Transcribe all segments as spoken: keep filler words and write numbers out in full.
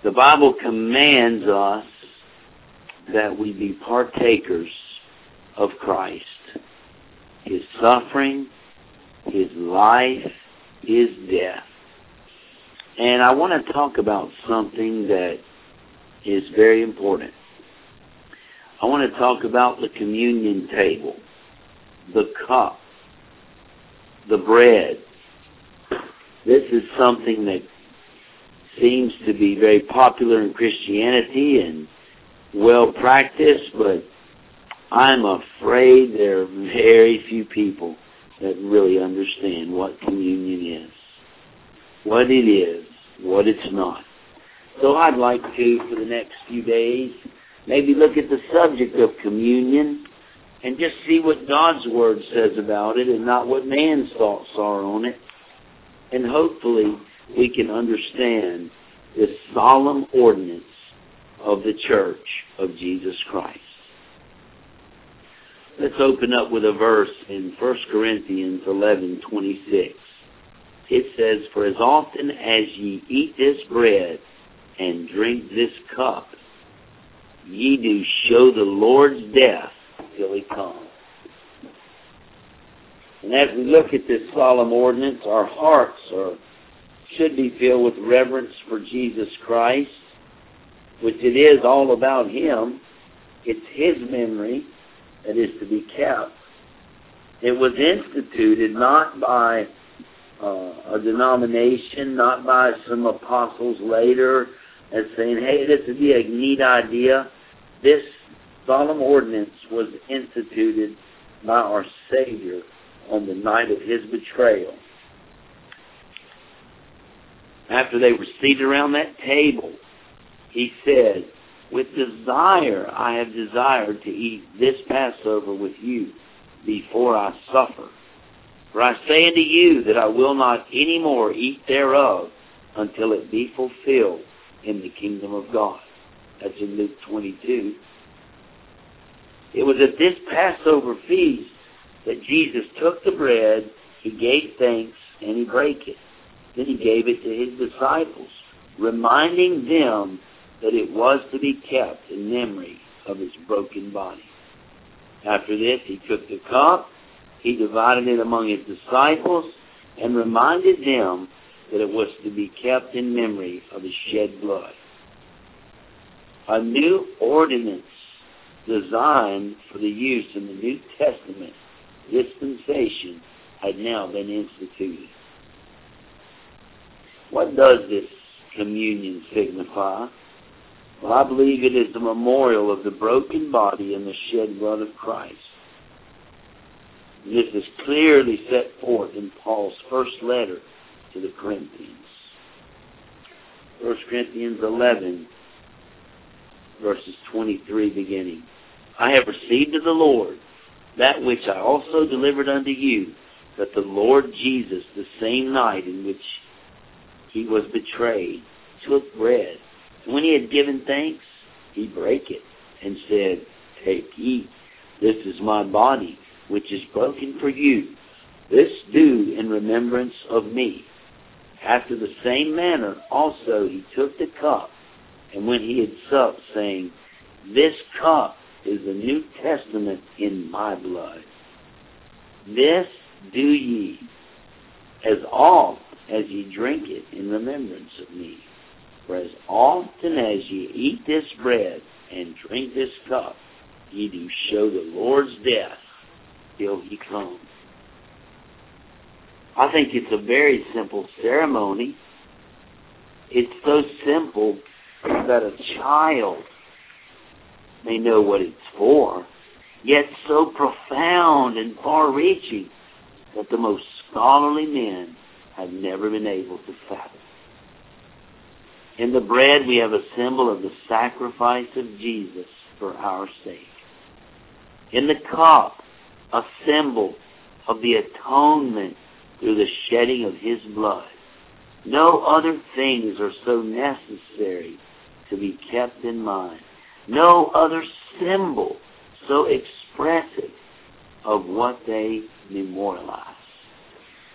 The Bible commands us that we be partakers of Christ, His suffering, His life, His death. And I want to talk about something that is very important. I want to talk about the communion table, the cup, the bread. This is something that seems to be very popular in Christianity and well practiced, but I'm afraid there are very few people that really understand what communion is, what it is, what it's not. So I'd like to, for the next few days, maybe look at the subject of communion and just see what God's Word says about it and not what man's thoughts are on it. And hopefully we can understand this solemn ordinance of the Church of Jesus Christ. Let's open up with a verse in First Corinthians eleven twenty-six. It says, "For as often as ye eat this bread and drink this cup, ye do show the Lord's death till He comes." And as we look at this solemn ordinance, our hearts are, should be filled with reverence for Jesus Christ, which it is all about Him. It's His memory that is to be kept. It was instituted not by uh, a denomination, not by some apostles later, as saying, hey, this would be a neat idea. This solemn ordinance was instituted by our Savior on the night of His betrayal. After they were seated around that table, He said, "With desire I have desired to eat this Passover with you before I suffer. For I say unto you that I will not any more eat thereof until it be fulfilled in the kingdom of God." That's in Luke twenty-two. It was at this Passover feast that Jesus took the bread, He gave thanks, and He brake it. Then He gave it to His disciples, reminding them that it was to be kept in memory of His broken body. After this, He took the cup, He divided it among His disciples, and reminded them that it was to be kept in memory of His shed blood. A new ordinance designed for the use in the New Testament dispensation had now been instituted. What does this communion signify? Well, I believe it is a memorial of the broken body and the shed blood of Christ. This is clearly set forth in Paul's first letter to the Corinthians. First Corinthians eleven, verses twenty-three beginning. "I have received of the Lord that which I also delivered unto you, that the Lord Jesus, the same night in which He was betrayed, took bread. And when He had given thanks, He brake it, and said, Take, eat. This is my body, which is broken for you. This do in remembrance of me. After the same manner also He took the cup, and when He had supped, saying, This cup is the New Testament in my blood. This do ye, as oft as ye drink it in remembrance of me. For as often as ye eat this bread and drink this cup, ye do show the Lord's death till He come." I think it's a very simple ceremony. It's so simple that a child may know what it's for, yet so profound and far-reaching that the most scholarly men have never been able to fathom. In the bread, we have a symbol of the sacrifice of Jesus for our sake. In the cup, a symbol of the atonement through the shedding of His blood. No other things are so necessary to be kept in mind. No other symbol so expressive of what they memorialize.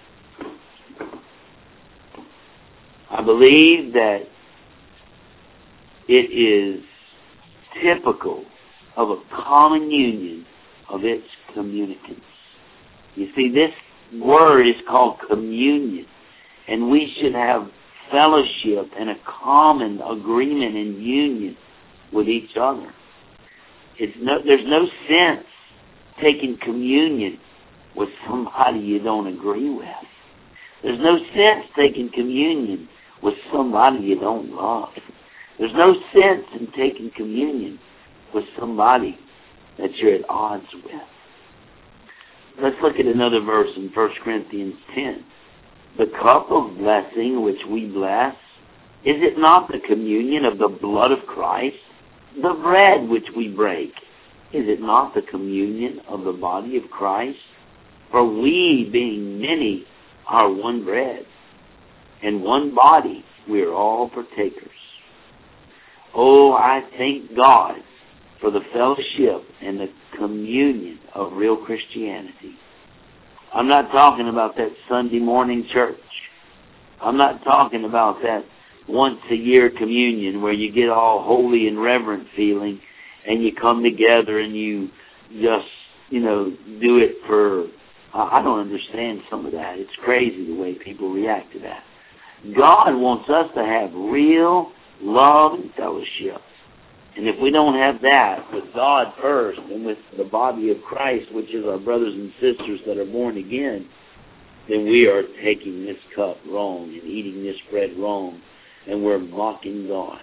I believe that it is typical of a common union of its communicants. You see, this word is called communion, and we should have fellowship and a common agreement and union with each other. It's no, there's no sense taking communion with somebody you don't agree with. There's no sense taking communion with somebody you don't love. There's no sense in taking communion with somebody that you're at odds with. Let's look at another verse in First Corinthians ten. The cup of blessing which we bless, is it not the communion of the blood of Christ? The bread which we break, is it not the communion of the body of Christ? For we, being many, are one bread, and one body, we are all partakers. Oh, I thank God for the fellowship and the communion of real Christianity. I'm not talking about that Sunday morning church. I'm not talking about that once-a-year communion where you get all holy and reverent feeling and you come together and you just, you know, do it for... I don't understand some of that. It's crazy the way people react to that. God wants us to have real love and fellowship. And if we don't have that with God first and with the body of Christ, which is our brothers and sisters that are born again, then we are taking this cup wrong and eating this bread wrong, and we're mocking God.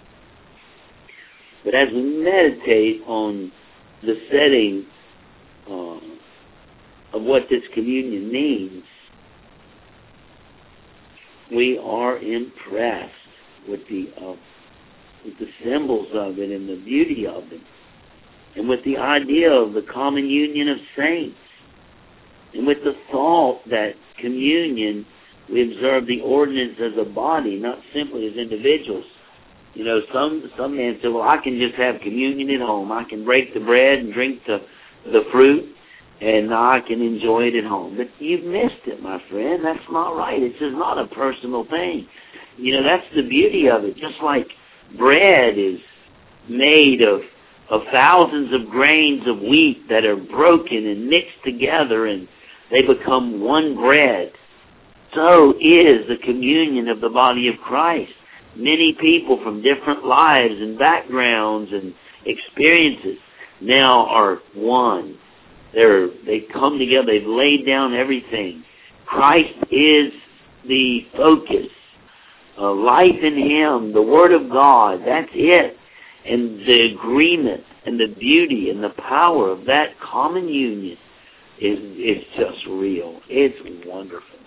But as we meditate on the setting uh, of what this communion means, we are impressed with the uh, with the symbols of it and the beauty of it, and with the idea of the common union of saints, and with the thought that communion, we observe the ordinance as a body, not simply as individuals. You know, some some men say, well, I can just have communion at home. I can break the bread and drink the, the fruit, and I can enjoy it at home. But you've missed it, my friend. That's not right. It's just not a personal thing. You know, that's the beauty of it. Just like bread is made of, of thousands of grains of wheat that are broken and mixed together, and they become one bread. So is the communion of the body of Christ. Many people from different lives and backgrounds and experiences now are one. They're, they come together. They've laid down everything. Christ is the focus. Uh, life in Him, the Word of God, that's it. And the agreement and the beauty and the power of that common union is, is just real. It's wonderful.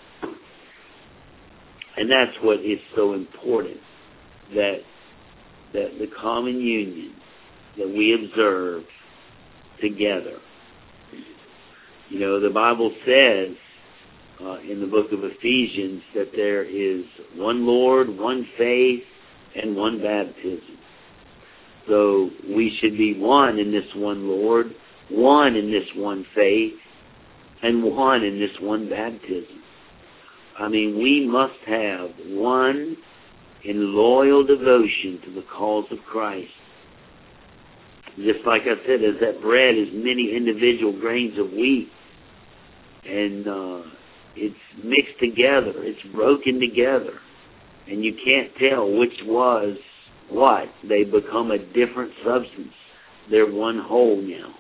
And that's what is so important, that that the common union that we observe together. You know, the Bible says uh, in the book of Ephesians that there is one Lord, one faith, and one baptism. So we should be one in this one Lord, one in this one faith, and one in this one baptism. I mean, we must have one in loyal devotion to the cause of Christ. Just like I said, as that bread is many individual grains of wheat, and uh, it's mixed together, it's broken together, and you can't tell which was what. They become a different substance. They're one whole now.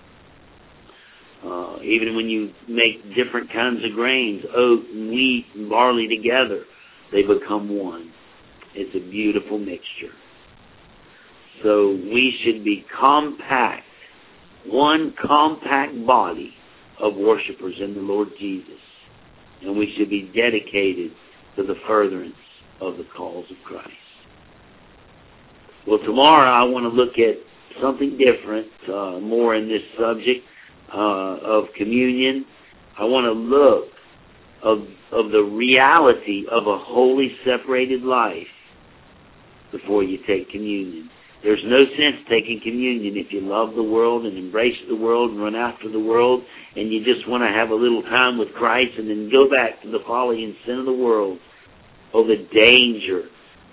Uh, even when you make different kinds of grains, oat and wheat and barley together, they become one. It's a beautiful mixture. So we should be compact, one compact body of worshipers in the Lord Jesus. And we should be dedicated to the furtherance of the cause of Christ. Well, tomorrow I want to look at something different, uh, more in this subject uh, of communion. I want to look of, of the reality of a wholly separated life before you take communion. There's no sense taking communion if you love the world and embrace the world and run after the world, and you just want to have a little time with Christ and then go back to the folly and sin of the world. Oh, the danger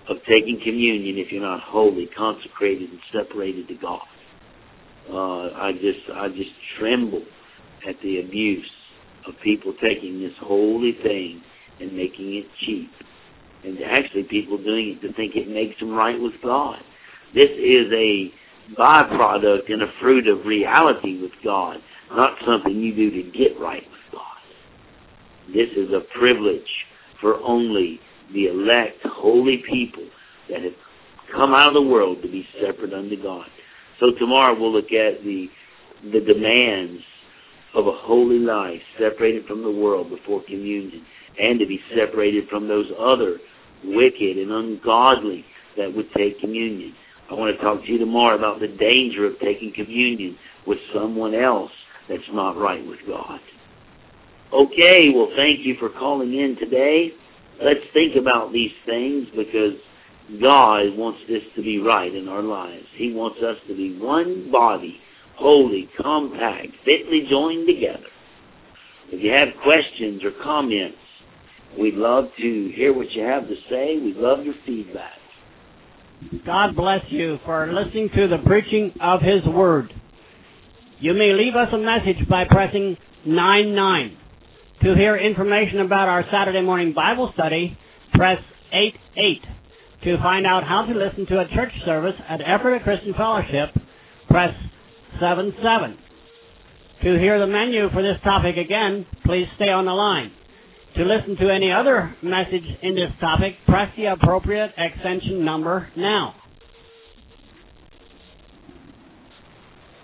of taking communion if you're not holy, consecrated, and separated to God. Uh, I just I just tremble at the abuse of people taking this holy thing and making it cheap. And actually people doing it to think it makes them right with God. This is a byproduct and a fruit of reality with God, not something you do to get right with God. This is a privilege for only the elect, holy people that have come out of the world to be separate unto God. So tomorrow we'll look at the the demands of a holy life, separated from the world before communion, and to be separated from those other wicked and ungodly that would take communion. I want to talk to you tomorrow about the danger of taking communion with someone else that's not right with God. Okay, well, thank you for calling in today. Let's think about these things, because God wants this to be right in our lives. He wants us to be one body, holy, compact, fitly joined together. If you have questions or comments, we'd love to hear what you have to say. We'd love your feedback. God bless you for listening to the preaching of His Word. You may leave us a message by pressing nine nine. To hear information about our Saturday morning Bible study, press eight eight. To find out how to listen to a church service at Ephrata Christian Fellowship, press seven seven. To hear the menu for this topic again, please stay on the line. To listen to any other message in this topic, press the appropriate extension number now.